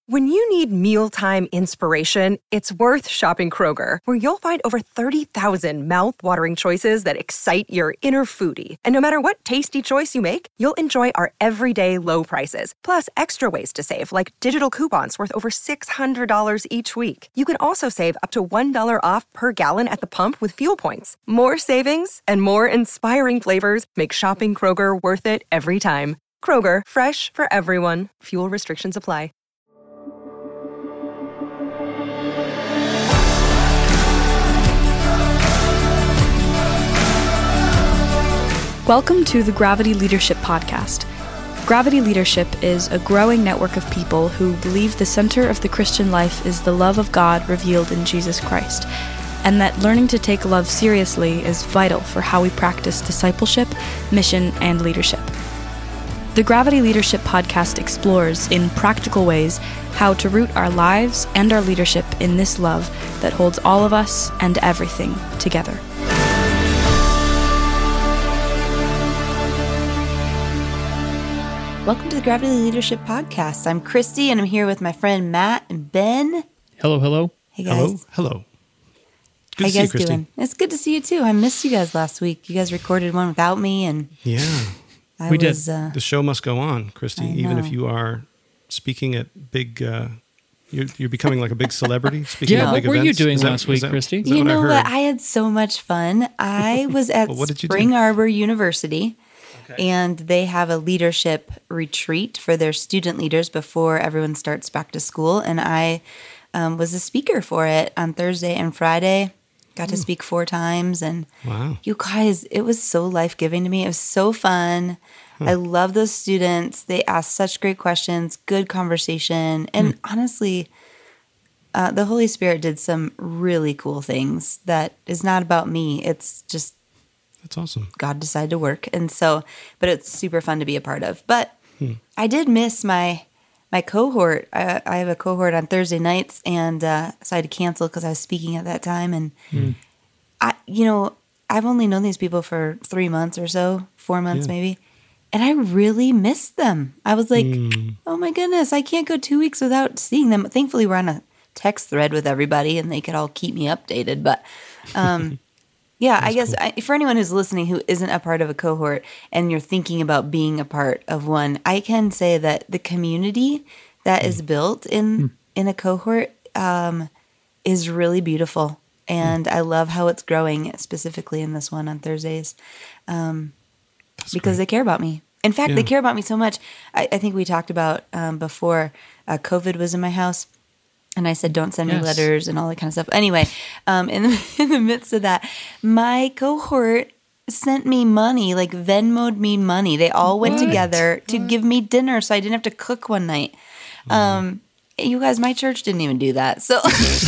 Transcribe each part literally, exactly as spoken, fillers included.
When you need mealtime inspiration, it's worth shopping Kroger, where you'll find over thirty thousand mouth-watering choices that excite your inner foodie. And no matter what tasty choice you make, you'll enjoy our everyday low prices, plus extra ways to save, like digital coupons worth over six hundred dollars each week. You can also save up to one dollar off per gallon at the pump with fuel points. More savings and more inspiring flavors make shopping Kroger worth it every time. Kroger, fresh for everyone. Fuel restrictions apply. Welcome to the Gravity Leadership Podcast. Gravity Leadership is a growing network of people who believe the center of the Christian life is the love of God revealed in Jesus Christ, and that learning to take love seriously is vital for how we practice discipleship, mission, and leadership. The Gravity Leadership Podcast explores, in practical ways, how to root our lives and our leadership in this love that holds all of us and everything together. Welcome to the Gravity Leadership Podcast. I'm Christy, and I'm here with my friend Matt and Ben. Hello, hello. Hey, guys. Hello, hello. Good How to see you you, guys Christy. doing? It's good to see you, too. I missed you guys last week. You guys recorded one without me, and Yeah, I We did. was... Uh, the show must go on, Christy. I Even know. if you are speaking at big, uh, you're, you're becoming like a big celebrity. Speaking Yeah, at what big were you events. doing Is that- last is week, that- Christy? is that you what I know heard? what? I had so much fun. I was at Well, what did you do? Spring Arbor University, and they have a leadership retreat for their student leaders before everyone starts back to school. And I um, was a speaker for it on Thursday and Friday. Got to speak four times. And Wow. you guys, it was so life-giving to me. It was so fun. I love those students. They asked such great questions, good conversation. And honestly, uh, the Holy Spirit did some really cool things that is not about me. It's just That's awesome. God decided to work. And so, but it's super fun to be a part of. But Hmm. I did miss my my cohort. I, I have a cohort on Thursday nights, and uh, so I had to cancel because I was speaking at that time. And Hmm. I, you know, I've only known these people for three months or so, four months Yeah. maybe, and I really missed them. I was like, Hmm. oh my goodness, I can't go two weeks without seeing them. Thankfully, we're on a text thread with everybody, and they could all keep me updated. But um, yeah, I guess I, for anyone who's listening who isn't a part of a cohort and you're thinking about being a part of one, I can say that the community that is built in in a cohort um, is really beautiful, and I love how it's growing, specifically in this one on Thursdays, um, because they care about me. In fact, they Yeah. care about me so much. I, I think we talked about um, before uh, COVID was in my house. And I said, don't send me Yes. letters and all that kind of stuff. Anyway, um, in, the, in the midst of that, my cohort sent me money, like Venmoed me money. They all went What? together to give me dinner so I didn't have to cook one night. Um, you guys, my church didn't even do that. So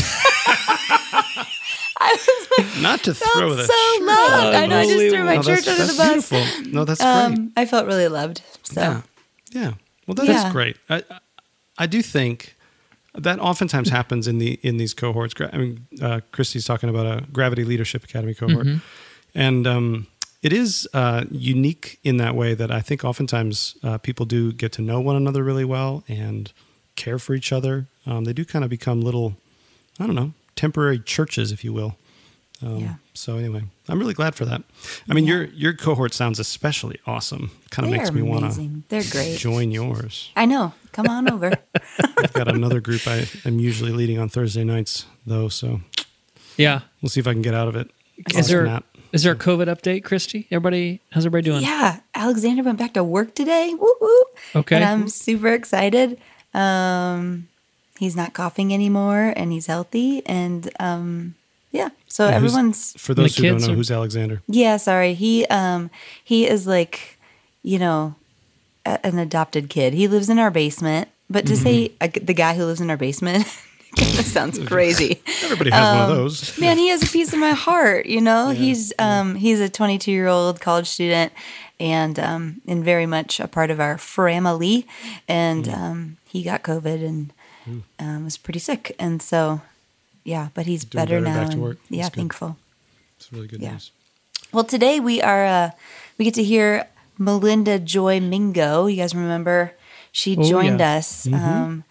I was like, Not to felt throw the so loved. I know I just threw my No, church that's, under the that's bus. beautiful. No, that's great. Um, I felt really loved. So Yeah. Yeah. Well, that is Yeah. great. I, I do think that oftentimes happens in the in these cohorts. Gra- I mean, uh, Christy's talking about a Gravity Leadership Academy cohort, and um, it is uh, unique in that way that I think oftentimes uh, people do get to know one another really well and care for each other. Um, they do kind of become little, I don't know, temporary churches, if you will. Um, Yeah. So anyway, I'm really glad for that. I mean, your your cohort sounds especially awesome. Kind of they're makes me want to amazing. They're great. join yours. I know. Come on over. I've got another group I am usually leading on Thursday nights, though. So Yeah. we'll see if I can get out of it. Is Ask there Matt. is there a COVID update, Christy? Everybody, how's everybody doing? Yeah, Alexander went back to work today. Woo woo. Okay. And I'm super excited. Um, he's not coughing anymore, and he's healthy. And um, yeah, so Yeah, who's- everyone's For those The who don't kids know, are- who's Alexander? yeah. Sorry, he um he is like, you know, a, an adopted kid. He lives in our basement, but to say a, the guy who lives in our basement kind of sounds crazy. Everybody has one Um, of those. Man, he has a piece of my heart. You know, he's um, he's a twenty-two year old college student, and um, and very much a part of our family. And um, he got COVID and um, was pretty sick, and so yeah, but he's Doing better, better, now. back to and, work. Yeah, That's good. thankful. It's really good Yeah. news. Well, today we are uh, we get to hear Melinda Joy Mingo. You guys remember she Oh, joined yeah. us, um,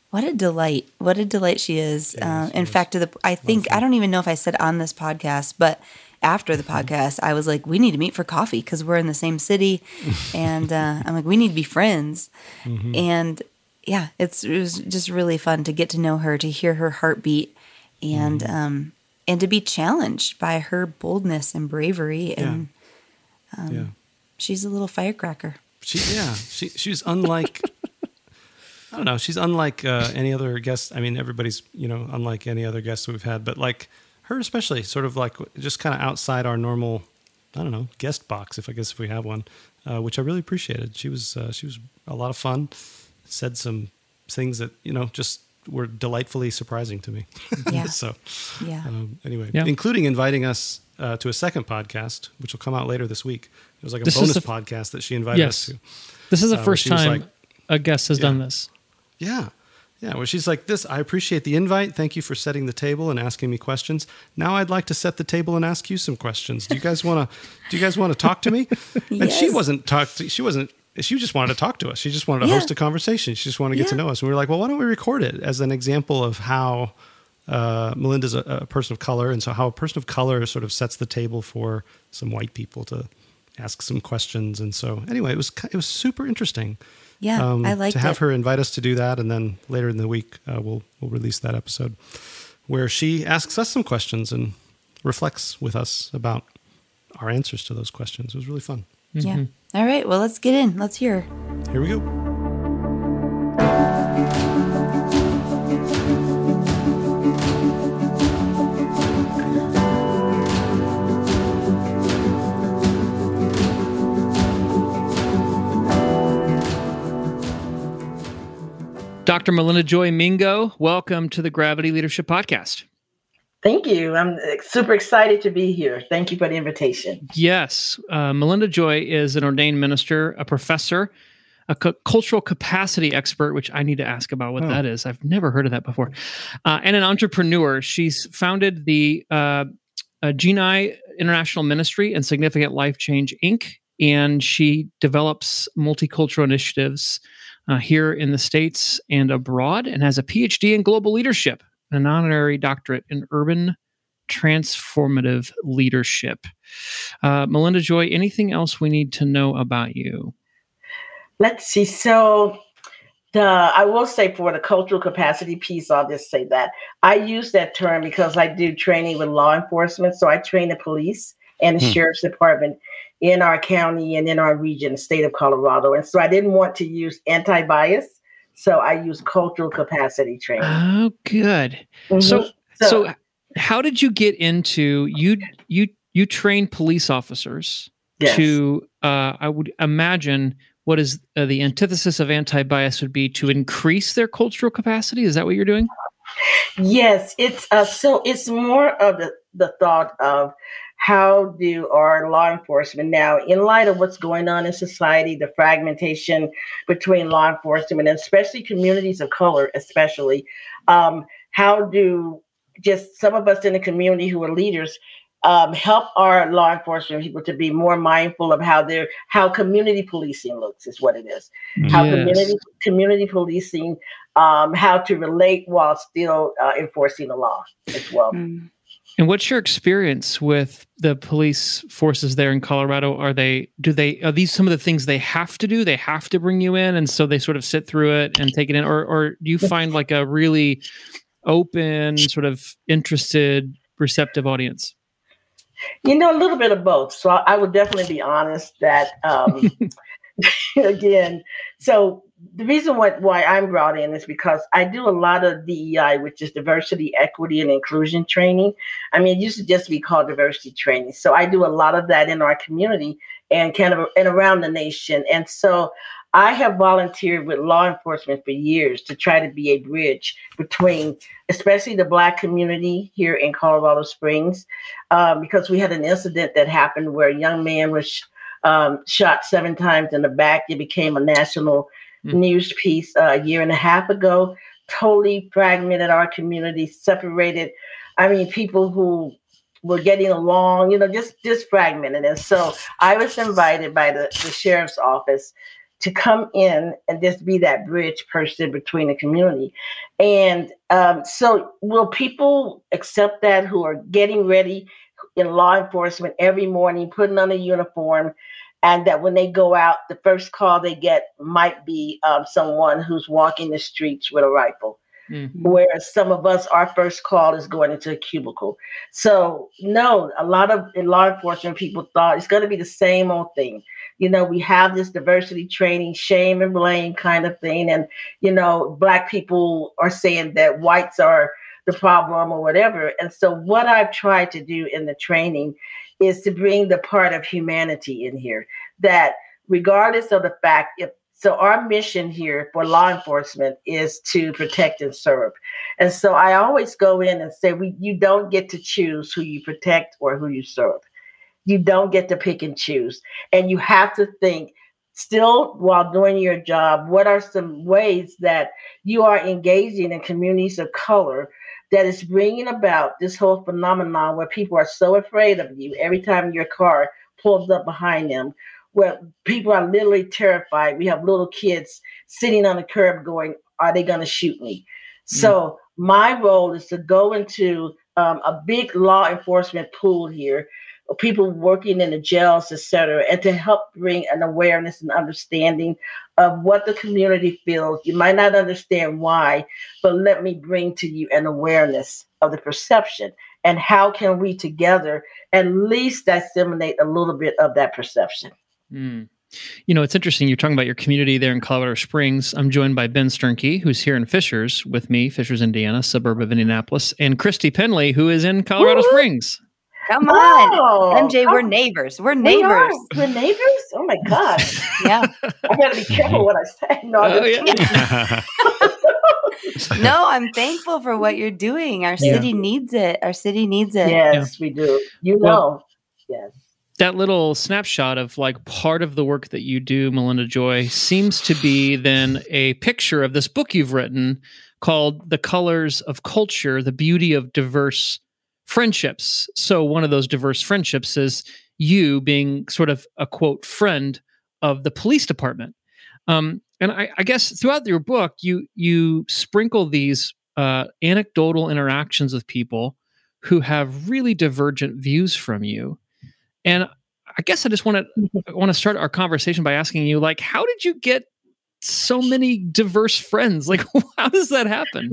What a delight. What a delight she is. Yeah, Um, she in is. fact, to the, I think, I don't even know if I said on this podcast, but after the podcast, I was like, we need to meet for coffee because we're in the same city. And uh, I'm like, we need to be friends. Mm-hmm. And yeah, it's, it was just really fun to get to know her, to hear her heartbeat, and mm-hmm. um, and to be challenged by her boldness and bravery. And yeah. Um, yeah. she's a little firecracker. She, yeah, she, she's unlike... I don't know. She's unlike uh, any other guest. I mean, everybody's, you know, unlike any other guests we've had, but like her especially, sort of like just kind of outside our normal, I don't know, guest box, if I guess if we have one, uh, which I really appreciated. She was uh, she was a lot of fun. Said some things that, you know, just were delightfully surprising to me. Yeah. so yeah. Um, anyway, yeah. including inviting us uh, to a second podcast, which will come out later this week. It was like a this bonus a, podcast that she invited yes. us to. This is the uh, first time like, a guest has yeah. done this. Yeah. Yeah. Well, she's like this. I appreciate the invite. Thank you for setting the table and asking me questions. Now I'd like to set the table and ask you some questions. Do you guys want to, do you guys want to talk to me? Yes. And she wasn't talk to, she wasn't, she just wanted to talk to us. She just wanted to yeah. host a conversation. She just wanted to get yeah. to know us. And we were like, well, why don't we record it as an example of how uh, Melinda's a, a person of color. And so how a person of color sort of sets the table for some white people to ask some questions. And so anyway, it was, it was super interesting. Yeah, um, I like to have it. her invite us to do that, and then later in the week uh, we'll we'll release that episode where she asks us some questions and reflects with us about our answers to those questions. It was really fun. Yeah. Mm-hmm. All right. Well, let's get in. Let's hear. Here we go. Doctor Melinda Joy Mingo, welcome to the Gravity Leadership Podcast. Thank you. I'm super excited to be here. Thank you for the invitation. Yes. Uh, Melinda Joy is an ordained minister, a professor, a cu- cultural capacity expert, which I need to ask about what oh. that is. I've never heard of that before. Uh, and an entrepreneur. She's founded the uh, uh, Genii International Ministry and Significant Life Change, Incorporated, and she develops multicultural initiatives Uh, here in the States and abroad, and has a P H D in global leadership and an honorary doctorate in urban transformative leadership. Uh, Melinda Joy, anything else we need to know about you? Let's see. So the I will say for the cultural capacity piece, I'll just say that I use that term because I do training with law enforcement. So I train the police and the hmm. sheriff's department in our county and in our region, the state of Colorado. And so I didn't want to use anti-bias. So I use cultural capacity training. Oh, good. Mm-hmm. So, so, so how did you get into, you, you, you train police officers yes. to, uh, I would imagine what is uh, the antithesis of anti-bias would be to increase their cultural capacity. Is that what you're doing? Yes. It's uh, so it's more of the, the thought of, how do our law enforcement now, in light of what's going on in society, the fragmentation between law enforcement and especially communities of color, especially, um, how do just some of us in the community who are leaders um, help our law enforcement people to be more mindful of how they're, how community policing looks is what it is. Yes. How community community policing, um, how to relate while still uh, enforcing the law as well. Mm. And what's your experience with the police forces there in Colorado? Are they, do they, are these some of the things they have to do? They have to bring you in, and so they sort of sit through it and take it in? Or, or do you find like a really open, sort of interested, receptive audience? You know, a little bit of both. So I, I would definitely be honest that, um, again, so the reason why, why I'm brought in is because I do a lot of D E I, which is diversity, equity, and inclusion training. I mean, it used to just be called diversity training. So I do a lot of that in our community and kind of and around the nation. And so I have volunteered with law enforcement for years to try to be a bridge between, especially the Black community here in Colorado Springs, um, because we had an incident that happened where a young man was um, shot seven times in the back. It became a national news piece uh, a year and a half ago, totally fragmented our community, separated. I mean, people who were getting along, you know, just, just fragmented. And so I was invited by the, the sheriff's office to come in and just be that bridge person between the community. And um, so will people accept that who are getting ready in law enforcement every morning, putting on a uniform, and that when they go out, the first call they get might be um, someone who's walking the streets with a rifle? Mm-hmm. Whereas some of us, our first call is going into a cubicle. So no, a lot of law enforcement people thought it's going to be the same old thing. You know, we have this diversity training, shame and blame kind of thing. And, you know, Black people are saying that whites are the problem or whatever. And so what I've tried to do in the training is to bring the part of humanity in here, that regardless of the fact, if so our mission here for law enforcement is to protect and serve. And so I always go in and say, we, you don't get to choose who you protect or who you serve. You don't get to pick and choose. And you have to think still while doing your job, what are some ways that you are engaging in communities of color that is bringing about this whole phenomenon where people are so afraid of you every time your car pulls up behind them, where people are literally terrified. We have little kids sitting on the curb going, are they going to shoot me? Mm-hmm. So my role is to go into um, a big law enforcement pool here, people working in the jails, et cetera, and to help bring an awareness and understanding of what the community feels. You might not understand why, but let me bring to you an awareness of the perception and how can we together at least disseminate a little bit of that perception. Mm. You know, it's interesting. You're talking about your community there in Colorado Springs. I'm joined by Ben Sternke, who's here in Fishers with me, Fishers, Indiana, suburb of Indianapolis, and Christy Penley, who is in Colorado Woo-hoo! Springs. Come on, oh, M J, we're neighbors. We're neighbors. We are. We're neighbors? Oh my gosh. Yeah. I gotta be careful what I say. No, oh, yeah. No, I'm thankful for what you're doing. Our city yeah. needs it. Our city needs it. Yes, yeah. we do. You know. Well, yes. That little snapshot of like part of the work that you do, Melinda Joy, seems to be then a picture of this book you've written called The Colors of Culture, The Beauty of Diverse Friendships. So one of those diverse friendships is you being sort of a, quote, friend of the police department. Um, and I, I guess throughout your book, you you sprinkle these uh, anecdotal interactions with people who have really divergent views from you. And I guess I just want to want to start our conversation by asking you, like, how did you get so many diverse friends? Like, how does that happen?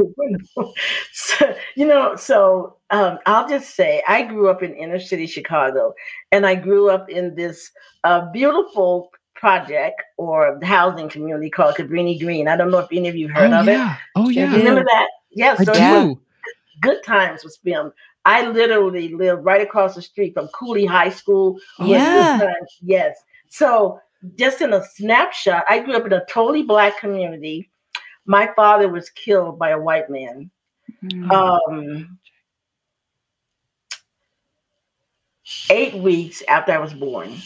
So, you know, so um, I'll just say I grew up in inner city Chicago, and I grew up in this uh, beautiful project or housing community called Cabrini Green. I don't know if any of you heard oh, of yeah. it. Oh, yeah. Remember that? Yes. I Yeah, do. so Good Times was filmed. I literally lived right across the street from Cooley High School. Yeah. Yes. So just in a snapshot, I grew up in a totally Black community. My father was killed by a white man. Mm-hmm. Um, eight weeks after I was born.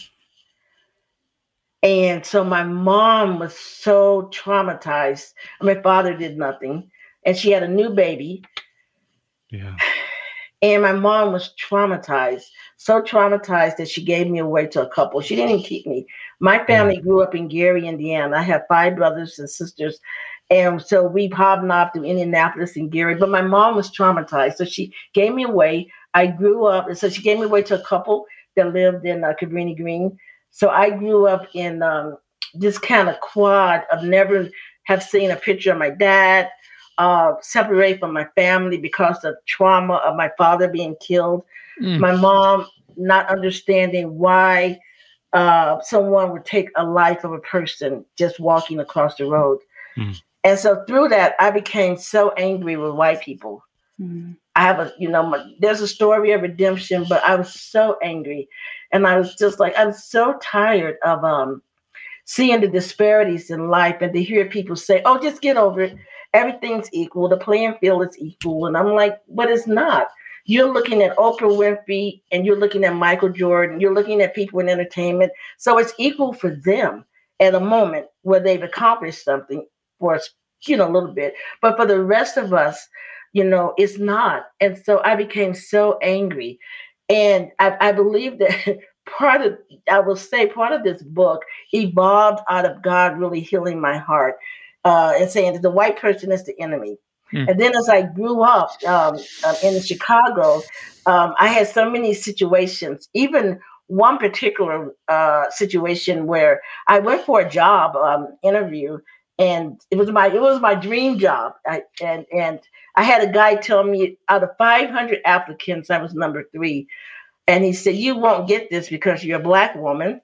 And so my mom was so traumatized. My father did nothing. And she had a new baby. Yeah. And my mom was traumatized, so traumatized that she gave me away to a couple. She didn't even keep me. My family yeah. grew up in Gary, Indiana. I have five brothers and sisters. And so we hobnobbed through Indianapolis and Gary. But my mom was traumatized. So she gave me away. I grew up. And so she gave me away to a couple that lived in uh, Cabrini Green. So I grew up in um, this kind of quad of never have seen a picture of my dad. Uh, separate from my family because of trauma of my father being killed. Mm. My mom not understanding why uh, someone would take a life of a person just walking across the road. Mm. And so through that, I became so angry with white people. Mm. I have a, you know, my, there's a story of redemption, but I was so angry. And I was just like, I'm so tired of um, seeing the disparities in life and to hear people say, oh, just get over it. Everything's equal. The playing field is equal. And I'm like, but it's not. You're looking at Oprah Winfrey and you're looking at Michael Jordan. You're looking at people in entertainment. So it's equal for them at a moment where they've accomplished something for us, you know, a little bit. But for the rest of us, you know, it's not. And so I became so angry. And I, I believe that part of, I will say, part of this book evolved out of God really healing my heart uh, and saying that the white person is the enemy. Mm. And then as I grew up um, um, in Chicago, um, I had so many situations, even one particular uh, situation where I went for a job um, interview, and it was my it was my dream job. I, and and I had a guy tell me out of five hundred applicants, I was number three. And he said, you won't get this because you're a Black woman.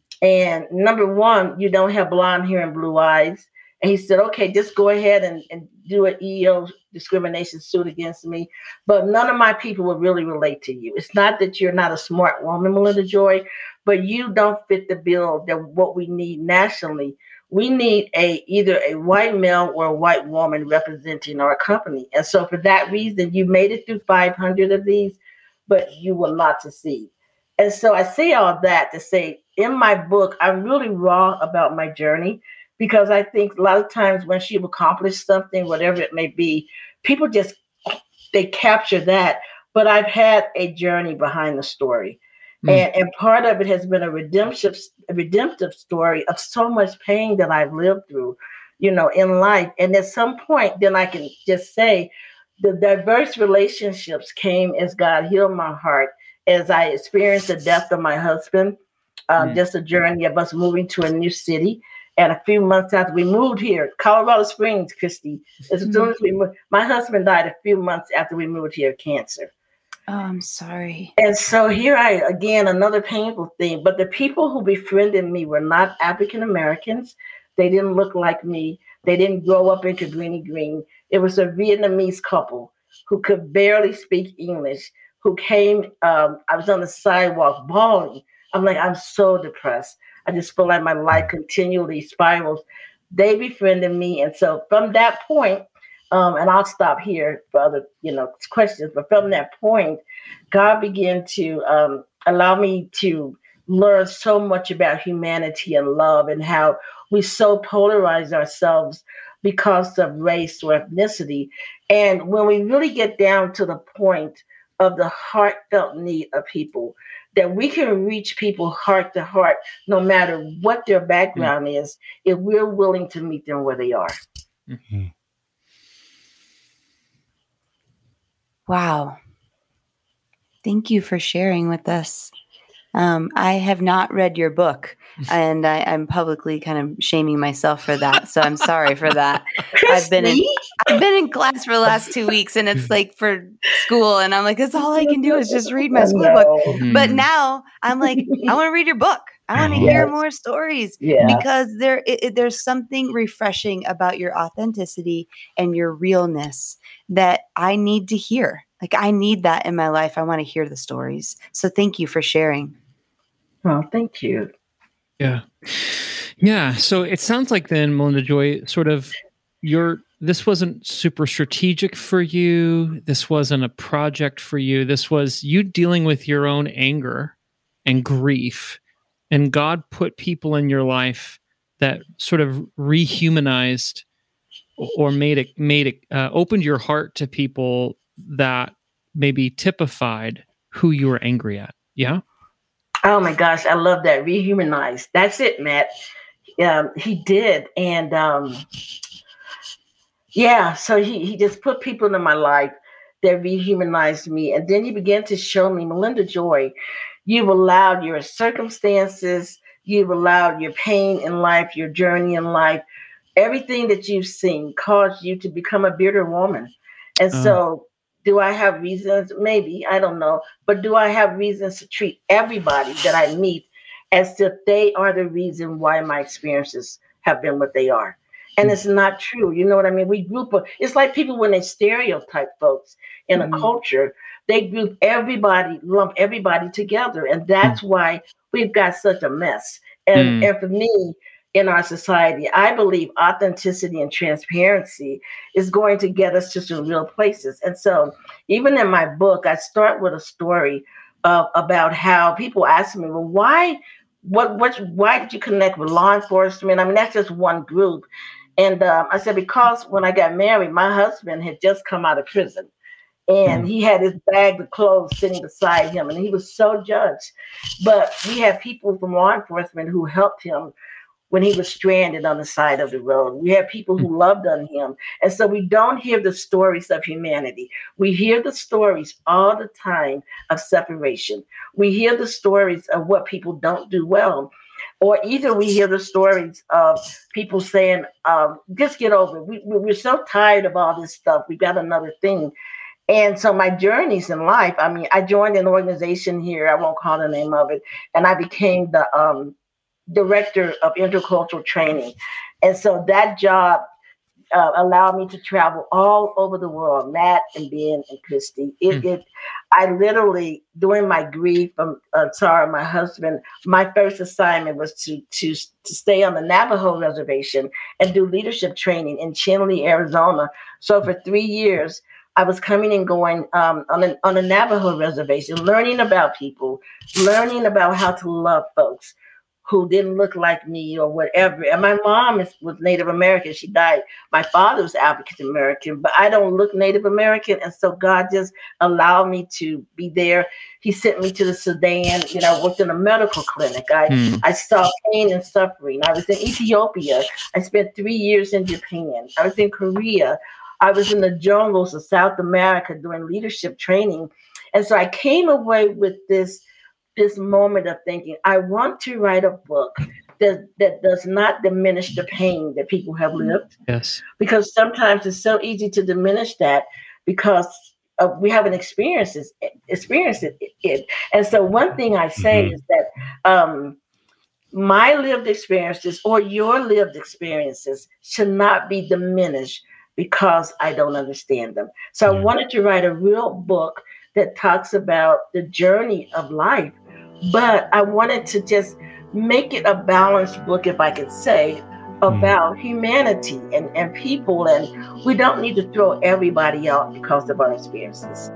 And number one, you don't have blonde hair and blue eyes. And he said, okay, just go ahead and, and do an E E O discrimination suit against me. But none of my people will really relate to you. It's not that you're not a smart woman, Melinda Joy, but you don't fit the bill that what we need nationally. We need a either a white male or a white woman representing our company. And so for that reason, you made it through five hundred of these, but you will not succeed. And so I say all that to say, in my book, I'm really raw about my journey, because I think a lot of times when you've accomplished something, whatever it may be, people just, they capture that. But I've had a journey behind the story. Mm. And, and part of it has been a redemptive, a redemptive story of so much pain that I've lived through, you know, in life. And at some point, then I can just say the diverse relationships came as God healed my heart, as I experienced the death of my husband, um, mm. just a journey of us moving to a new city. And a few months after we moved here, Colorado Springs, Christy, as mm-hmm. soon as we moved, my husband died a few months after we moved here of cancer. Oh, I'm sorry. And so here I, again, another painful thing, but the people who befriended me were not African Americans. They didn't look like me. They didn't grow up in Cabrini Green. It was a Vietnamese couple who could barely speak English, who came, um, I was on the sidewalk bawling. I'm like, I'm so depressed. I just feel like my life continually spirals. They befriended me. And so from that point, um, and I'll stop here for other, you know, questions, but from that point, God began to um, allow me to learn so much about humanity and love, and how we so polarize ourselves because of race or ethnicity. And when we really get down to the point of the heartfelt need of people, that we can reach people heart to heart, no matter what their background mm-hmm. is, if we're willing to meet them where they are. Mm-hmm. Wow. Thank you for sharing with us. Um, I have not read your book, and I, I'm publicly kind of shaming myself for that. So I'm sorry for that. I've been in, I've been in class for the last two weeks, and it's like for school, and I'm like, that's all I can do is just read my school book. Mm-hmm. But now I'm like, I want to read your book. I want to yes. hear more stories yeah. because there, it, it, there's something refreshing about your authenticity and your realness that I need to hear. Like, I need that in my life. I want to hear the stories. So thank you for sharing. Oh, thank you. Yeah. Yeah. So it sounds like then, Melinda Joy, sort of your, this wasn't super strategic for you. This wasn't a project for you. This was you dealing with your own anger and grief. And God put people in your life that sort of rehumanized or made it, made it, uh, opened your heart to people that maybe typified who you were angry at. Yeah. Oh my gosh. I love that. Rehumanized. That's it, Matt. Um, he did. And um, yeah, so he, he just put people in my life that rehumanized me. And then he began to show me, Melinda Joy, you've allowed your circumstances, you've allowed your pain in life, your journey in life, everything that you've seen caused you to become a bitter woman. And uh. so do I have reasons? Maybe, I don't know. But do I have reasons to treat everybody that I meet as if they are the reason why my experiences have been what they are? And mm-hmm. it's not true. You know what I mean? We group of, it's like people when they stereotype folks in mm-hmm. a culture, they group everybody, lump everybody together. And that's mm-hmm. why we've got such a mess. And, mm-hmm. and for me, in our society, I believe authenticity and transparency is going to get us to some real places. And so even in my book, I start with a story uh, about how people ask me, well, why, what, what, why did you connect with law enforcement? I mean, that's just one group. And um, I said, because when I got married, my husband had just come out of prison. And he had his bag of clothes sitting beside him, and he was so judged. But we had people from law enforcement who helped him when he was stranded on the side of the road. We had people who loved on him. And so we don't hear the stories of humanity. We hear the stories all the time of separation. We hear the stories of what people don't do well. Or either we hear the stories of people saying, um, just get over it. We, we're so tired of all this stuff. We got another thing. And so my journeys in life, I mean, I joined an organization here, I won't call the name of it, and I became the um, director of intercultural training. And so that job uh, allowed me to travel all over the world, Matt and Ben and Christy. It, mm. it, I literally, during my grief from uh, Tara, my husband, my first assignment was to, to, to stay on the Navajo reservation and do leadership training in Chinle, Arizona. So for three years, I was coming and going um, on, a, on a Navajo reservation, learning about people, learning about how to love folks who didn't look like me or whatever. And my mom is, was Native American. She died. My father was African American, but I don't look Native American. And so God just allowed me to be there. He sent me to the Sudan. You know, I worked in a medical clinic. I, hmm. I saw pain and suffering. I was in Ethiopia. I spent three years in Japan. I was in Korea. I was in the jungles of South America doing leadership training. And so I came away with this, this moment of thinking, I want to write a book that, that does not diminish the pain that people have lived. Yes. Because sometimes it's so easy to diminish that because uh, we haven't experienced it, experienced it, it. And so one thing I say mm-hmm. is that um, my lived experiences or your lived experiences should not be diminished because I don't understand them. So I wanted to write a real book that talks about the journey of life, but I wanted to just make it a balanced book, if I could say, about mm. humanity and, and people. And we don't need to throw everybody out because of our experiences.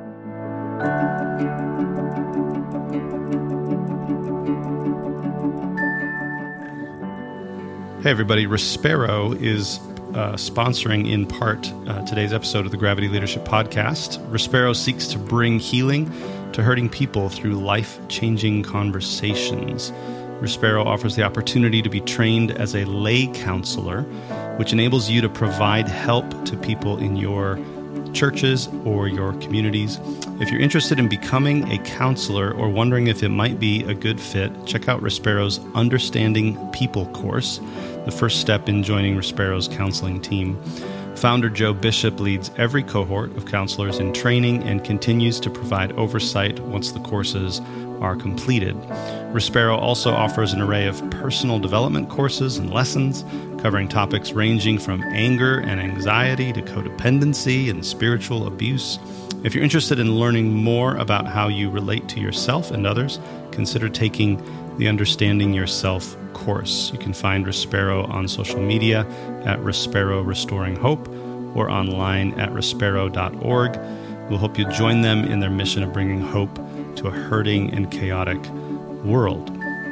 Hey, everybody. Respero is Uh, sponsoring in part uh, today's episode of the Gravity Leadership Podcast. Respero seeks to bring healing to hurting people through life-changing conversations. Respero offers the opportunity to be trained as a lay counselor, which enables you to provide help to people in your churches or your communities. If you're interested in becoming a counselor or wondering if it might be a good fit, check out Respero's Understanding People course, the first step in joining Respero's counseling team. Founder Joe Bishop leads every cohort of counselors in training and continues to provide oversight once the courses are completed. Respero also offers an array of personal development courses and lessons covering topics ranging from anger and anxiety to codependency and spiritual abuse. If you're interested in learning more about how you relate to yourself and others, consider taking the Understanding Yourself course. You can find Respero on social media at Respero Restoring Hope or online at respero dot org. We'll hope you join them in their mission of bringing hope to a hurting and chaotic world.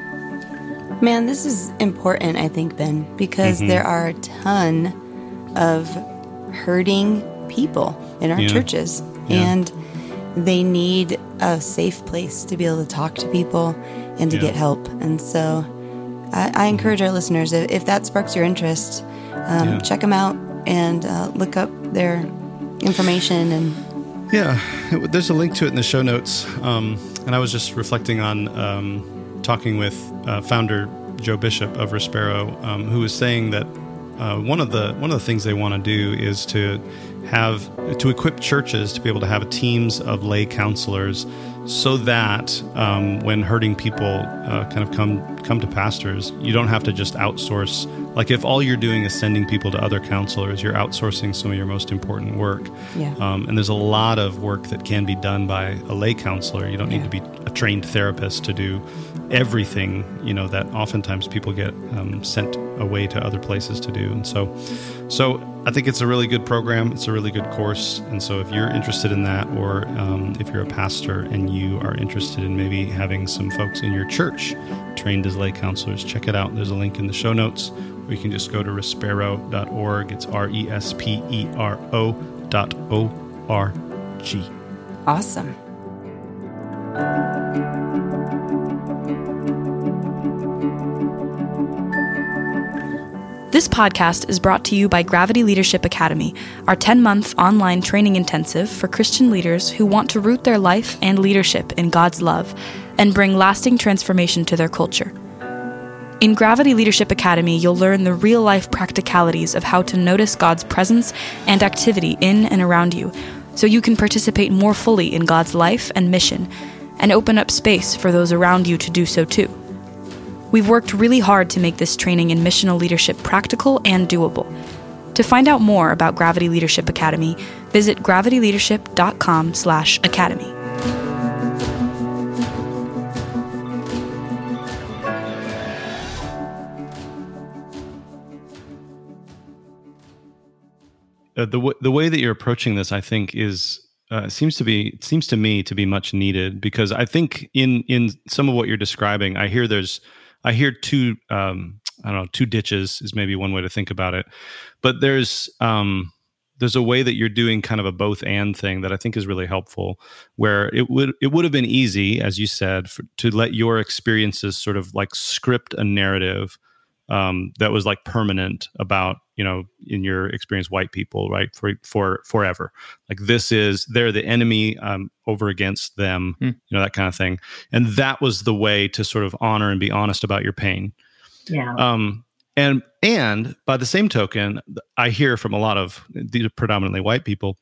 Man, this is important, I think, Ben, because mm-hmm. there are a ton of hurting people in our yeah. churches, yeah. and they need a safe place to be able to talk to people and to yeah. get help. And so I, I encourage our listeners, if, if that sparks your interest, um, yeah. check them out and uh, look up their information. And yeah, it, there's a link to it in the show notes. Um, and I was just reflecting on um, talking with uh, founder Joe Bishop of Respero, um, who was saying that uh, one of the one of the things they want to do is to have to equip churches to be able to have teams of lay counselors, so that um, when hurting people uh, kind of come come to pastors, you don't have to just outsource. Like if all you're doing is sending people to other counselors, you're outsourcing some of your most important work. Yeah. Um, and there's a lot of work that can be done by a lay counselor. You don't yeah. need to be a trained therapist to do everything, you know, that oftentimes people get um, sent away to other places to do. And so, so I think it's a really good program. It's a really good course. And so if you're interested in that, or um, if you're a pastor and you are interested in maybe having some folks in your church trained as lay counselors, check it out. There's a link in the show notes, or you can just go to respero dot org. It's R E S P E R O dot O R G. Awesome. This podcast is brought to you by Gravity Leadership Academy, our ten-month online training intensive for Christian leaders who want to root their life and leadership in God's love and bring lasting transformation to their culture. In Gravity Leadership Academy, you'll learn the real-life practicalities of how to notice God's presence and activity in and around you, so you can participate more fully in God's life and mission, and open up space for those around you to do so too. We've worked really hard to make this training in missional leadership practical and doable. To find out more about Gravity Leadership Academy, visit gravityleadership.com slash academy. Uh, the w- the way that you're approaching this, I think, is uh, seems to be seems to me to be much needed, because I think in in some of what you're describing, I hear there's I hear two um, I don't know two ditches is maybe one way to think about it, but there's um, there's a way that you're doing kind of a both and thing that I think is really helpful, where it would it would have been easy, as you said, for, to let your experiences sort of like script a narrative um, that was like permanent about, you know, in your experience, white people, right? For, for forever. Like, this is, they're the enemy, um, over against them, mm. you know, that kind of thing. And that was the way to sort of honor and be honest about your pain. Yeah. Um, and, and by the same token, I hear from a lot of these predominantly white people,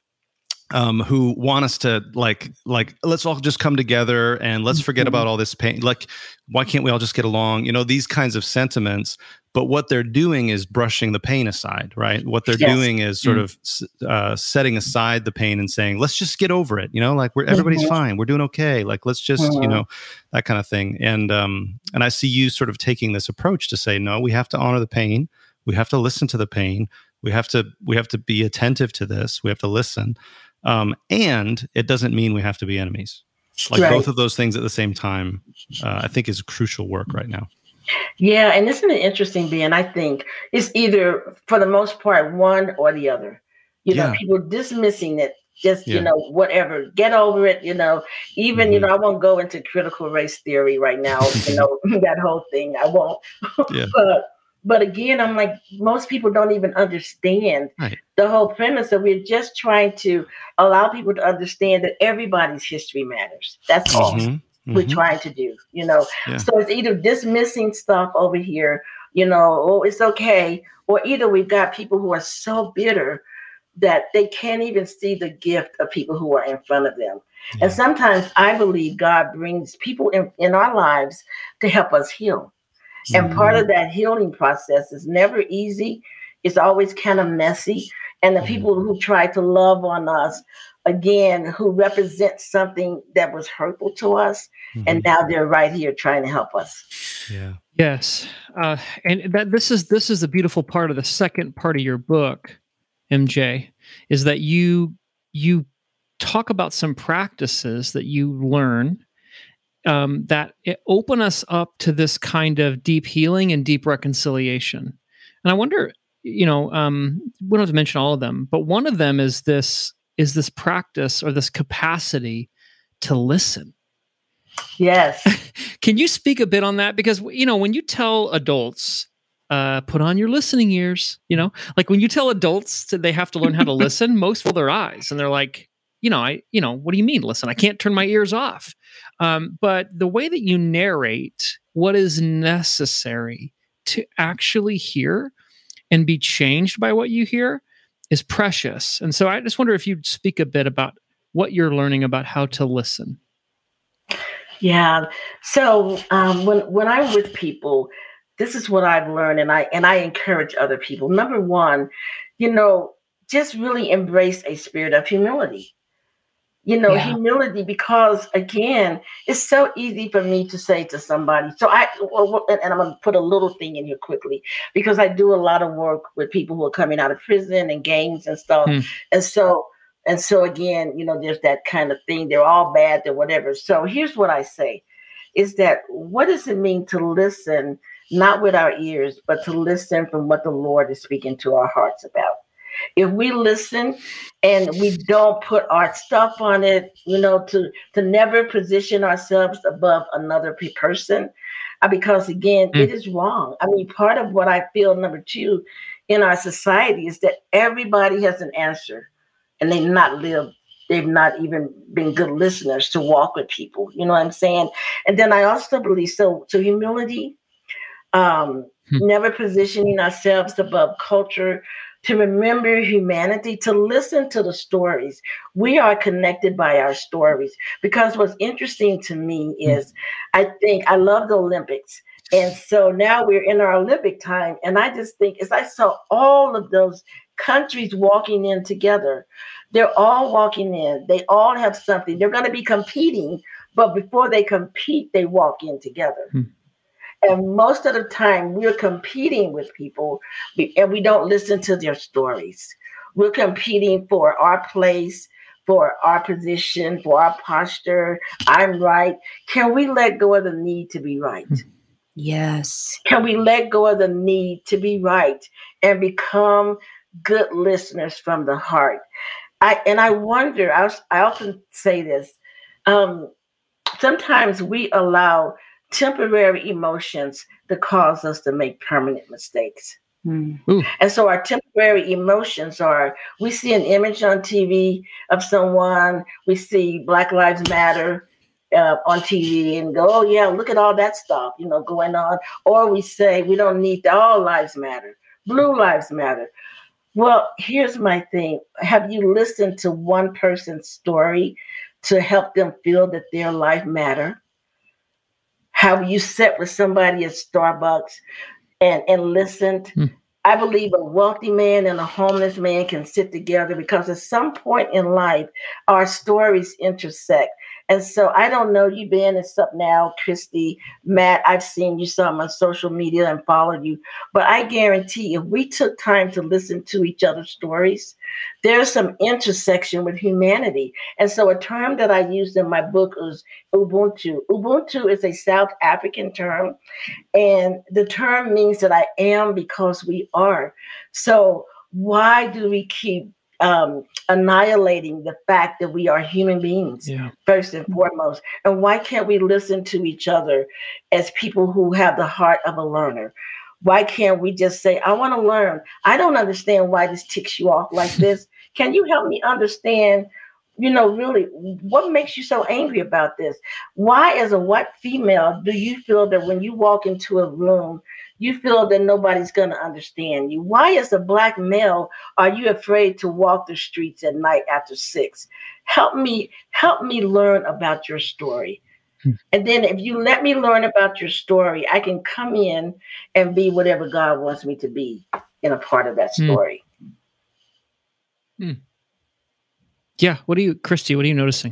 um, who want us to like, like, let's all just come together and let's forget about all this pain. Like, why can't we all just get along? You know, these kinds of sentiments. But what they're doing is brushing the pain aside, right? What they're yes. doing is sort mm-hmm. of uh, setting aside the pain and saying, let's just get over it. You know, like, we're everybody's mm-hmm. fine. We're doing okay. Like, let's just, mm-hmm. you know, that kind of thing. And, um, and I see you sort of taking this approach to say, no, we have to honor the pain. We have to listen to the pain. We have to, we have to be attentive to this. We have to listen. Um, and it doesn't mean we have to be enemies. Like, right. both of those things at the same time, uh, I think is crucial work right now. Yeah, and isn't it interesting, Ben? I think it's either, for the most part, one or the other. You know, yeah. people dismissing it, just, yeah. you know, whatever, get over it, you know, even, mm-hmm. you know, I won't go into critical race theory right now, you know, that whole thing, I won't. Yeah. but, but again, I'm like, most people don't even understand right. the whole premise of we're just trying to allow people to understand that everybody's history matters. That's all. Mm-hmm. We're mm-hmm. trying to do, you know, yeah. so it's either dismissing stuff over here, you know, oh, it's okay. Or either we've got people who are so bitter that they can't even see the gift of people who are in front of them. Yeah. And sometimes I believe God brings people in, in our lives to help us heal. Mm-hmm. And part of that healing process is never easy. It's always kind of messy. And the mm-hmm. people who try to love on us, again, who represent something that was hurtful to us, mm-hmm. and now they're right here trying to help us. Yeah. Yes, uh, and that this is this is the beautiful part of the second part of your book, M J, is that you you talk about some practices that you learn um, that open us up to this kind of deep healing and deep reconciliation. And I wonder, you know, um, we don't have to mention all of them, but one of them is this. is this practice or this capacity to listen. Yes. Can you speak a bit on that? Because, you know, when you tell adults, uh, put on your listening ears, you know, like when you tell adults that they have to learn how to listen, most roll their eyes and they're like, you know, I, you know, what do you mean listen? I can't turn my ears off. Um, but the way that you narrate what is necessary to actually hear and be changed by what you hear is precious. And so I just wonder if you'd speak a bit about what you're learning about how to listen. Yeah. So um, when when I'm with people, this is what I've learned, and I and I encourage other people. Number one, you know, just really embrace a spirit of humility. You know, yeah. humility, because again, it's so easy for me to say to somebody. So I, and I'm going to put a little thing in here quickly, because I do a lot of work with people who are coming out of prison and gangs and stuff. Hmm. And so, and so again, you know, there's that kind of thing. They're all bad, they're whatever. So here's what I say is that what does it mean to listen, not with our ears, but to listen from what the Lord is speaking to our hearts about? If we listen and we don't put our stuff on it, you know, to to never position ourselves above another pe- person, uh, because again, Mm. it is wrong. I mean, part of what I feel, number two, in our society is that everybody has an answer, and they've not lived. They've not even been good listeners to walk with people. You know what I'm saying? And then I also believe so. So humility. Um, Hmm. never positioning ourselves above culture, to remember humanity, to listen to the stories. We are connected by our stories. Because what's interesting to me is, I think I love the Olympics. And so now we're in our Olympic time. And I just think as I saw all of those countries walking in together, they're all walking in. They all have something. They're going to be competing. But before they compete, they walk in together. Hmm. And most of the time, we're competing with people and we don't listen to their stories. We're competing for our place, for our position, for our posture. I'm right. Can we let go of the need to be right? Yes. Can we let go of the need to be right and become good listeners from the heart? I and I wonder, I, I often say this, um, sometimes we allow temporary emotions to cause us to make permanent mistakes. Mm. And so our temporary emotions are, we see an image on T V of someone, we see Black Lives Matter uh, on T V and go, oh yeah, look at all that stuff, you know, going on. Or we say, we don't need to, all lives matter. Blue lives matter. Well, here's my thing. Have you listened to one person's story to help them feel that their life matter? Have you sat with somebody at Starbucks and, and listened? Mm. I believe a wealthy man and a homeless man can sit together because at some point in life, our stories intersect. And so I don't know, you've been in Sup Now, Christy, Matt, I've seen you some on social media and followed you, but I guarantee if we took time to listen to each other's stories, there's some intersection with humanity. And so a term that I used in my book is Ubuntu. Ubuntu is a South African term, and the term means that I am because we are. So why do we keep um, annihilating the fact that we are human beings, yeah. first and foremost? And why can't we listen to each other as people who have the heart of a learner? Why can't we just say, I want to learn. I don't understand why this ticks you off like this. Can you help me understand, you know, really what makes you so angry about this? Why, as a white female, do you feel that when you walk into a room, you feel that nobody's going to understand you? Why, as a Black male, are you afraid to walk the streets at night after six? Help me, help me learn about your story. Hmm. And then if you let me learn about your story, I can come in and be whatever God wants me to be in a part of that story. Hmm. Hmm. Yeah. What are you, Christy, what are you noticing?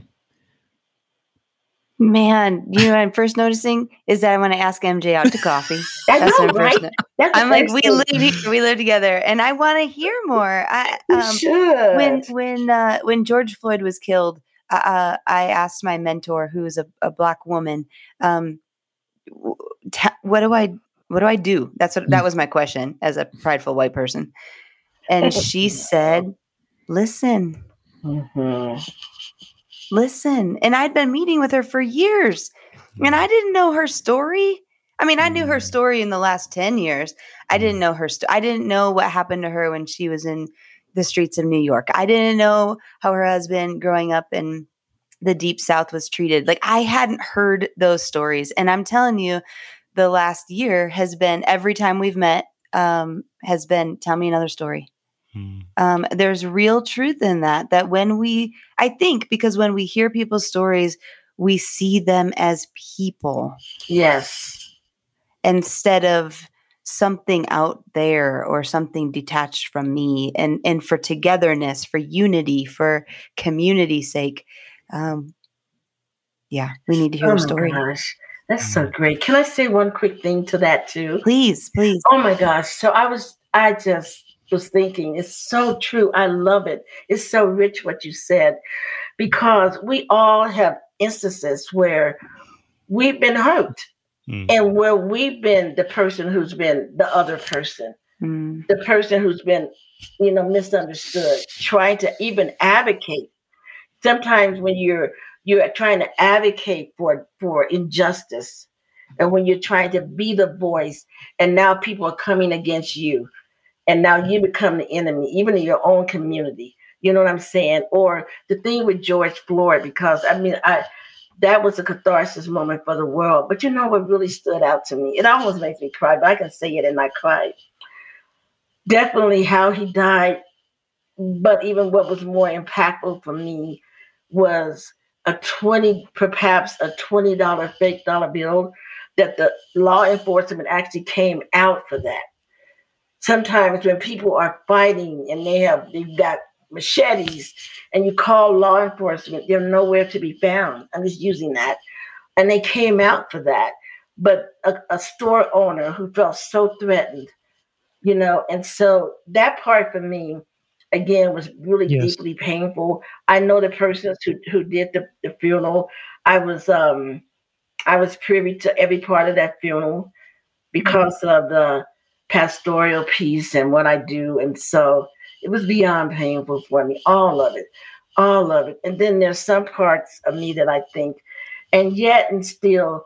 Man, you know what I'm first noticing is that I want to ask M J out to coffee. I That's know, what I'm first right? no- That's I'm the like, first we thing. live here, we live together, and I want to hear more. I You um, should. when when uh, when George Floyd was killed, uh, I asked my mentor, who is a, a Black woman, um, t- what do I what do I do? That's what that was my question as a prideful white person, and she said, "Listen." Mm-hmm. Listen. And I'd been meeting with her for years and I didn't know her story. I mean, I knew her story in the last ten years. I didn't know her. St- I didn't know what happened to her when she was in the streets of New York. I didn't know how her husband growing up in the Deep South was treated. Like, I hadn't heard those stories. And I'm telling you, the last year has been, every time we've met, um, has been, tell me another story. Um, there's real truth in that, that when we, I think, because when we hear people's stories, we see them as people. Yes. Instead of something out there or something detached from me, and, and for togetherness, for unity, for community's sake. Um, yeah, we need to hear Oh a my story. gosh. That's so great. Can I say one quick thing to that too? Please, please. Oh my gosh. So I was, I just was thinking, it's so true. I love it. It's so rich what you said, because we all have instances where we've been hurt mm. and where we've been the person who's been the other person. Mm. the person who's been, you know, misunderstood, trying to even advocate. Sometimes when you're you're trying to advocate for for injustice, and when you're trying to be the voice, and now people are coming against you, and now you become the enemy, even in your own community. You know what I'm saying? Or the thing with George Floyd, because I mean, I that was a catharsis moment for the world. But you know what really stood out to me? It almost makes me cry, but I can say it and not cry. Definitely how he died. But even what was more impactful for me was a twenty, perhaps a twenty dollar fake dollar bill, that the law enforcement actually came out for that. Sometimes when people are fighting and they have they've got machetes and you call law enforcement, they're nowhere to be found. I'm just using that. And they came out for that. But a, a store owner who felt so threatened, you know, and so that part for me, again, was really Yes. deeply painful. I know the persons who, who did the, the funeral. I was um I was privy to every part of that funeral because of the pastoral piece and what I do. And so it was beyond painful for me, all of it, all of it. And then there's some parts of me that I think, and yet and still,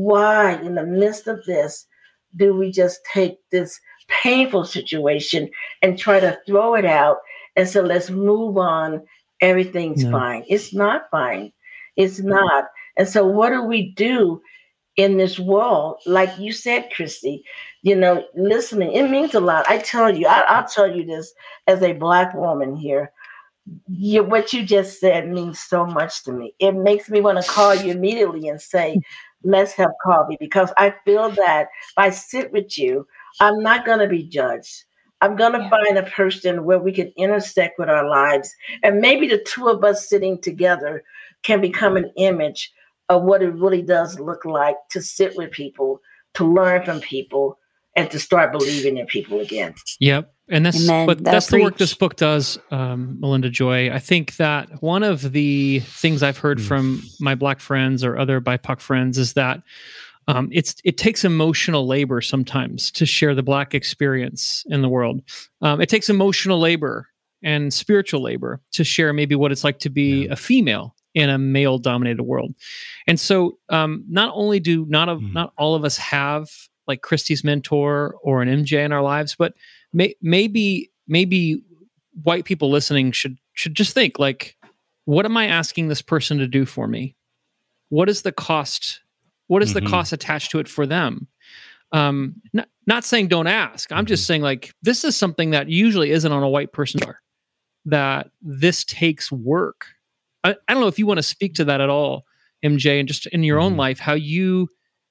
why in the midst of this do we just take this painful situation and try to throw it out and so let's move on, everything's No. fine? It's not fine. It's not. And so what do we do in this world? Like you said, Christy, you know, listening, it means a lot. I tell you, I, I'll tell you this as a Black woman here. You, what you just said means so much to me. It makes me want to call you immediately and say, let's have coffee, because I feel that if I sit with you, I'm not going to be judged. I'm going to Yeah. find a person where we can intersect with our lives. And maybe the two of us sitting together can become an image of what it really does look like to sit with people, to learn from people, and to start believing in people again. Yep. And that's Amen. but That'll that's the work preach. this book does, um, Melinda Joy. I think that one of the things I've heard Mm. from my Black friends or other B I P O C friends is that um, it's it takes emotional labor sometimes to share the Black experience in the world. Um, it takes emotional labor and spiritual labor to share maybe what it's like to be Yeah. a female in a male-dominated world. And so, um, not only do not of, Mm. not all of us have like Christy's mentor or an M J in our lives, but may, maybe maybe white people listening should should just think like, what am I asking this person to do for me? What is the cost? What is Mhm. the cost attached to it for them? Um, not, not saying don't ask. I'm just saying like this is something that usually isn't on a white person's radar. That this takes work. I, I don't know if you want to speak to that at all, M J, and just in your own Mhm. life, how you,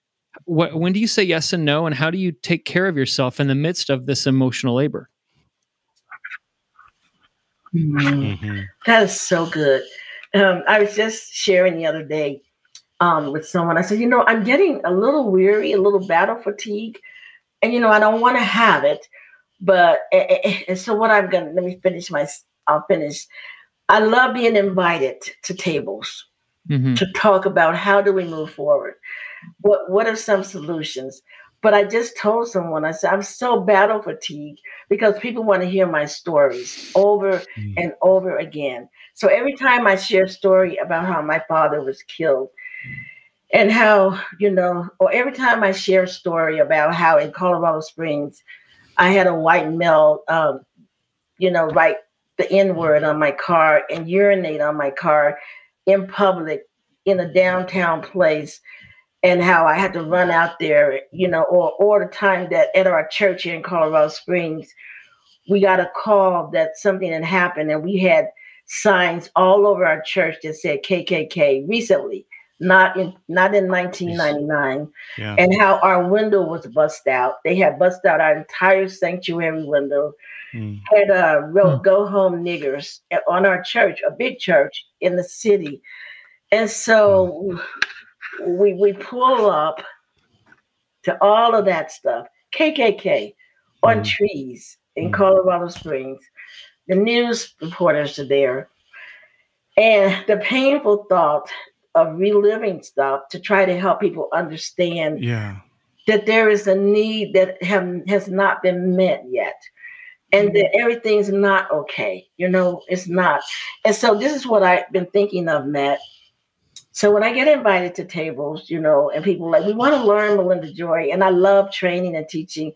wh- when do you say yes and no, and how do you take care of yourself in the midst of this emotional labor? Mhm. That is so good. Um, I was just sharing the other day um, with someone. I said, you know, I'm getting a little weary, a little battle fatigue, and you know, I don't want to have it. But eh, eh, and so what I'm gonna let me finish my. I'll finish. I love being invited to tables Mhm. to talk about how do we move forward. What what are some solutions? But I just told someone, I said, I'm so battle fatigued because people want to hear my stories over Mm. and over again. So every time I share a story about how my father was killed and how, you know, or every time I share a story about how in Colorado Springs, I had a white male, um, you know, write the N word on my car and urinate on my car in public in a downtown place, and how I had to run out there, you know, or or the time that at our church here in Colorado Springs, we got a call that something had happened, and we had signs all over our church that said K K K recently, not in not in nineteen ninety-nine, Yeah. and how our window was bust out. They had bust out our entire sanctuary window. Mm. Had uh, wrote Hmm. "Go Home Niggers" on our church, a big church in the city, and so we we pull up to all of that stuff. K K K on Mhm. trees in Mhm. Colorado Springs. The news reporters are there, and the painful thought of reliving stuff to try to help people understand Yeah. that there is a need that have, has not been met yet. And that everything's not okay. You know, it's not. And so this is what I've been thinking of, Matt. So when I get invited to tables, you know, and people are like, we want to learn Melinda Joy, and I love training and teaching,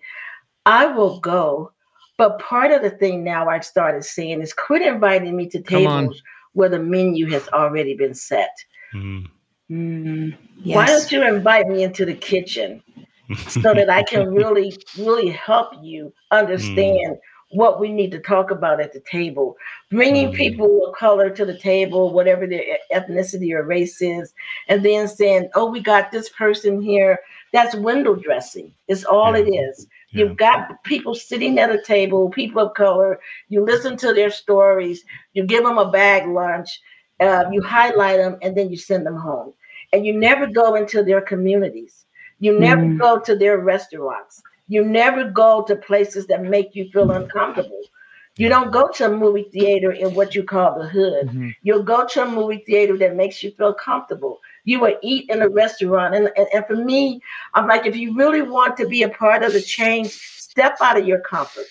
I will go. But part of the thing now I've started seeing is quit inviting me to tables where the menu has already been set. Mm. Mm, yes. Why don't you invite me into the kitchen so that I can really, really help you understand mm. what we need to talk about at the table? Bringing mm. people of color to the table, whatever their ethnicity or race is, and then saying, oh, we got this person here. That's window dressing. It's all yeah. it is. Yeah. You've got people sitting at a table, people of color. You listen to their stories. You give them a bag lunch. Uh, you highlight them, and then you send them home. And you never go into their communities. You never mm. go to their restaurants. You never go to places that make you feel uncomfortable. You don't go to a movie theater in what you call the hood. Mm-hmm. You'll go to a movie theater that makes you feel comfortable. You will eat in a restaurant. And, and, and for me, I'm like, if you really want to be a part of the change, step out of your comfort.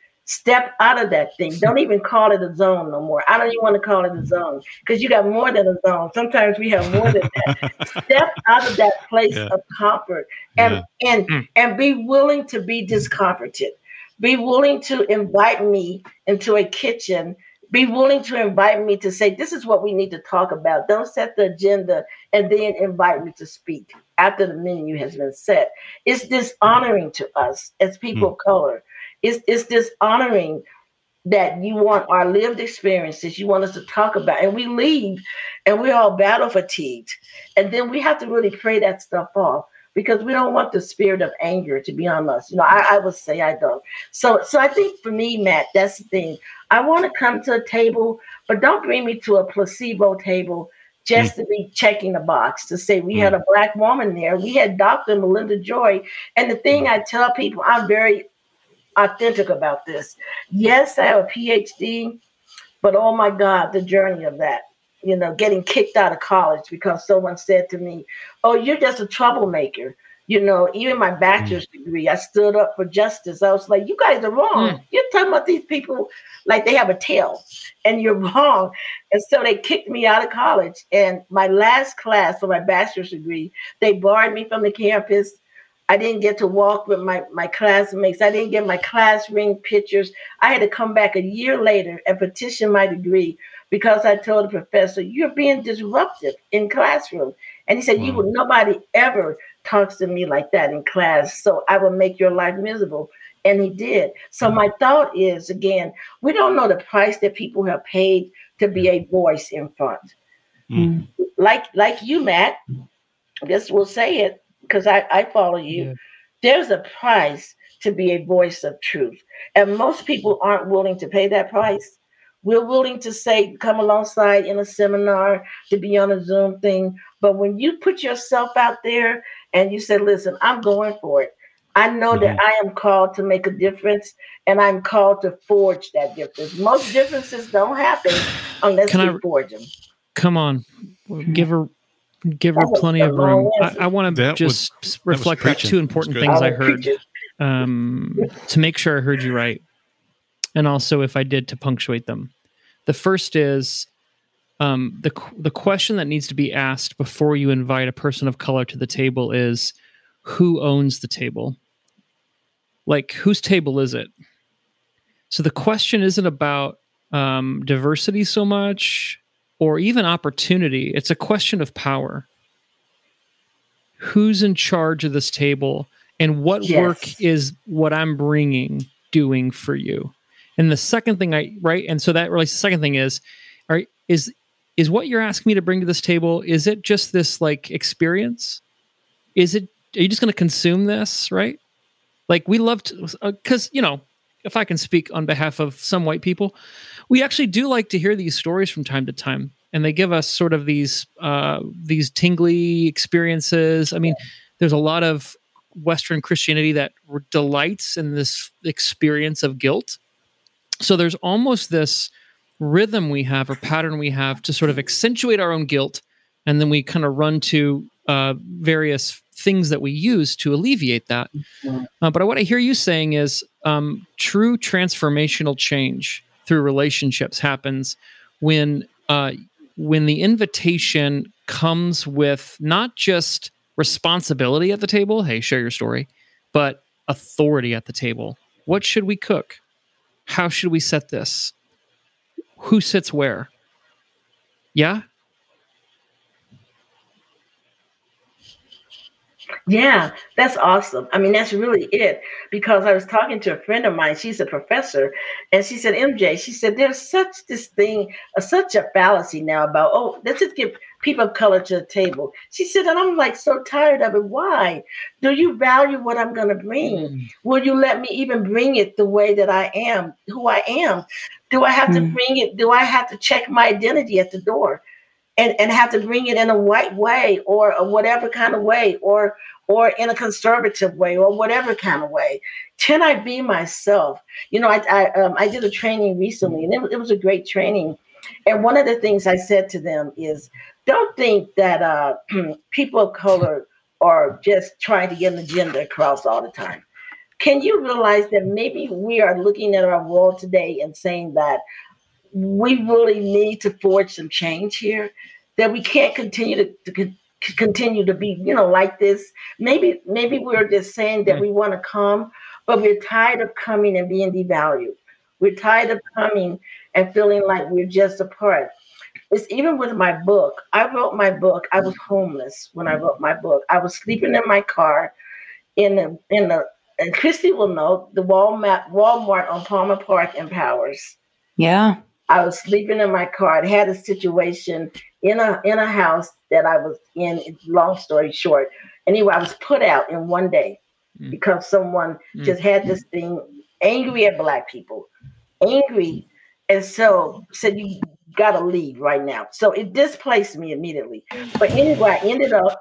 Step out of that thing. Don't even call it a zone no more. I don't even want to call it a zone because you got more than a zone. Sometimes we have more than that. Step out of that place yeah. of comfort and, yeah. and, mm. and be willing to be discomforted. Be willing to invite me into a kitchen. Be willing to invite me to say, this is what we need to talk about. Don't set the agenda and then invite me to speak after the menu has been set. It's dishonoring to us as people mm. of color. It's, it's dishonoring that you want our lived experiences, you want us to talk about, and we leave and we're all battle fatigued. And then we have to really pray that stuff off because we don't want the spirit of anger to be on us. You know, I, I would say I don't. So, so I think for me, Matt, that's the thing. I want to come to a table, but don't bring me to a placebo table just mm. to be checking the box to say we mm. had a Black woman there. We had Doctor Melinda Joy. And the thing I tell people, I'm very authentic about this. Yes, I have a P H D, but oh my God, the journey of that, you know, getting kicked out of college because someone said to me, oh, you're just a troublemaker. You know, even my bachelor's mm. degree, I stood up for justice. I was like, you guys are wrong. Mm. You're talking about these people like they have a tail and you're wrong. And so they kicked me out of college. And my last class for my bachelor's degree, they barred me from the campus. I didn't get to walk with my, my classmates. I didn't get my class ring pictures. I had to come back a year later and petition my degree because I told the professor, you're being disruptive in classroom. And he said, wow. you will, nobody ever talks to me like that in class. So I will make your life miserable. And he did. So my thought is, again, we don't know the price that people have paid to be a voice in front. Mm. Like, like you, Matt, I guess we'll say it, because I, I follow you, yeah. There's a price to be a voice of truth. And most people aren't willing to pay that price. We're willing to say, come alongside in a seminar, to be on a Zoom thing. But when you put yourself out there and you say, listen, I'm going for it. I know mm-hmm. that I am called to make a difference and I'm called to forge that difference. Most differences don't happen unless Can we I, forge them. Come on, give her Give her plenty of room. I, I want to just was, reflect back two important things I heard um, to make sure I heard you right. And also, if I did, to punctuate them. The first is um, the the question that needs to be asked before you invite a person of color to the table is, who owns the table? Like, whose table is it? So the question isn't about um, diversity so much, or even opportunity. It's a question of power. Who's in charge of this table, and what yes. work is what I'm bringing doing for you? And the second thing I, right. And so that relates, the second thing is, are, is, is what you're asking me to bring to this table, is it just this like experience? Is it, are you just going to consume this? Right. Like we love to, uh, cause you know, if I can speak on behalf of some white people, we actually do like to hear these stories from time to time, and they give us sort of these uh, these tingly experiences. I mean, there's a lot of Western Christianity that delights in this experience of guilt. So there's almost this rhythm we have or pattern we have to sort of accentuate our own guilt, and then we kind of run to uh, various things that we use to alleviate that. Uh, but what I hear you saying is um, true transformational change through relationships happens when uh, when the invitation comes with not just responsibility at the table, hey, share your story, but authority at the table. What should we cook? How should we set this? Who sits where? Yeah? Yeah, that's awesome. I mean, that's really it. Because I was talking to a friend of mine, she's a professor, and she said, M J, she said, there's such this thing, uh, such a fallacy now about, oh, let's just get people of color to the table. She said, and I'm like so tired of it. Why? Do you value what I'm going to bring? Mm. Will you let me even bring it the way that I am, who I am? Do I have mm. to bring it? Do I have to check my identity at the door? And, and have to bring it in a white way or a whatever kind of way or or in a conservative way or whatever kind of way. Can I be myself? You know, I I, um, I did a training recently, and it, it was a great training. And one of the things I said to them is, don't think that uh, people of color are just trying to get an agenda across all the time. Can you realize that maybe we are looking at our world today and saying that we really need to forge some change here, that we can't continue to, to con- continue to be, you know, like this. Maybe, maybe we're just saying that we want to come, but we're tired of coming and being devalued. We're tired of coming and feeling like we're just a part. It's even with my book. I wrote my book. I was homeless when I wrote my book. I was sleeping in my car in the, in the, and Christy will know, the Walmart, Walmart on Palmer Park in Powers. Yeah. I was sleeping in my car. I had a situation in a in a house that I was in. Long story short, anyway, I was put out in one day mm. because someone mm. just had this thing, angry at Black people, angry, and so said, "You got to leave right now." So it displaced me immediately. But anyway, I ended up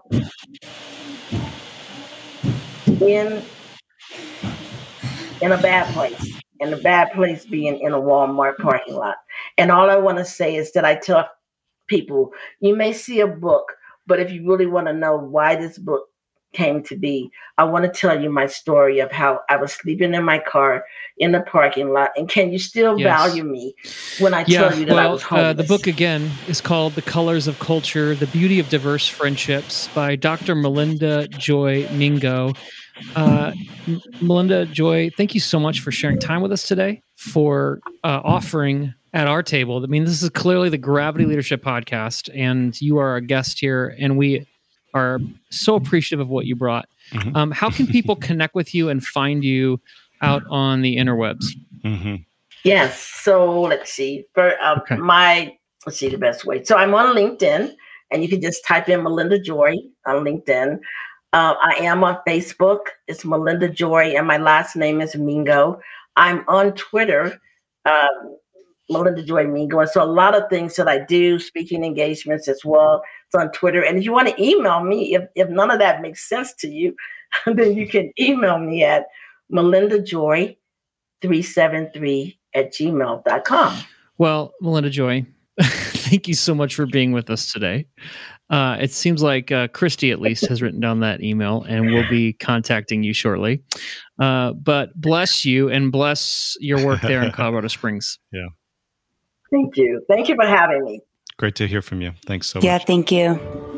in in a bad place. And the bad place being in a Walmart parking lot. And all I want to say is that I tell people, you may see a book, but if you really want to know why this book came to be, I want to tell you my story of how I was sleeping in my car in the parking lot. And can you still yes. value me when I yeah, tell you that well, I was homeless? Uh, the book, again, is called The Colors of Culture, The Beauty of Diverse Friendships by Doctor Melinda Joy Mingo. Uh, M- Melinda Joy, thank you so much for sharing time with us today, for uh, offering at our table. I mean, this is clearly the Gravity Leadership Podcast, and you are a guest here, and we are so appreciative of what you brought. Mm-hmm. Um, how can people connect with you and find you out on the interwebs? Mm-hmm. Yes. So let's see. For uh, okay. my, let's see the best way. So I'm on LinkedIn, and you can just type in Melinda Joy on LinkedIn. Uh, I am on Facebook. It's Melinda Joy, and my last name is Mingo. I'm on Twitter, um, Melinda Joy Mingo. And so a lot of things that I do, speaking engagements as well, it's on Twitter. And if you want to email me, if, if none of that makes sense to you, then you can email me at melinda joy three seven three at gmail dot com. Well, Melinda Joy, thank you so much for being with us today. Uh, it seems like uh, Christy, at least, has written down that email and will be contacting you shortly. Uh, but bless you and bless your work there in Colorado Springs. Yeah. Thank you. Thank you for having me. Great to hear from you. Thanks so yeah, much. Yeah, thank you.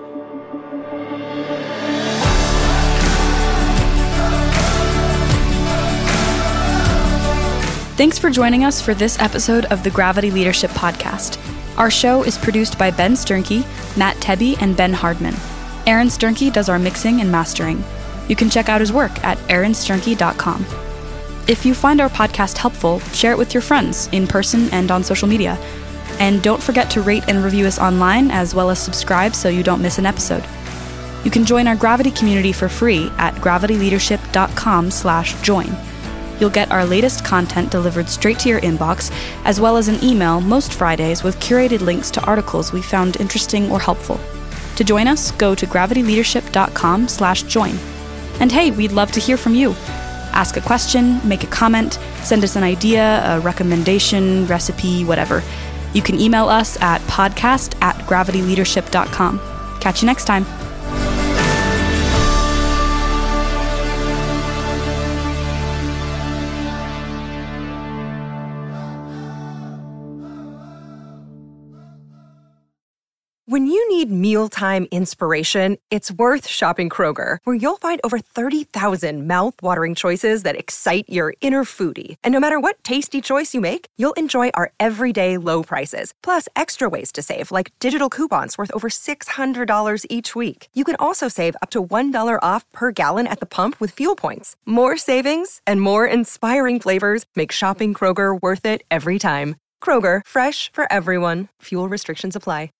Thanks for joining us for this episode of the Gravity Leadership Podcast. Our show is produced by Ben Sternke, Matt Tebbe, and Ben Hardman. Aaron Sternke does our mixing and mastering. You can check out his work at aaron sternke dot com. If you find our podcast helpful, share it with your friends in person and on social media. And don't forget to rate and review us online, as well as subscribe so you don't miss an episode. You can join our Gravity community for free at gravity leadership dot com slash join. You'll get our latest content delivered straight to your inbox, as well as an email most Fridays with curated links to articles we found interesting or helpful. To join us, go to gravity leadership dot com slash join. And hey, we'd love to hear from you. Ask a question, make a comment, send us an idea, a recommendation, recipe, whatever. You can email us at podcast at gravity leadership dot com. Catch you next time. When you need mealtime inspiration, it's worth shopping Kroger, where you'll find over thirty thousand mouth-watering choices that excite your inner foodie. And no matter what tasty choice you make, you'll enjoy our everyday low prices, plus extra ways to save, like digital coupons worth over six hundred dollars each week. You can also save up to one dollar off per gallon at the pump with fuel points. More savings and more inspiring flavors make shopping Kroger worth it every time. Kroger, fresh for everyone. Fuel restrictions apply.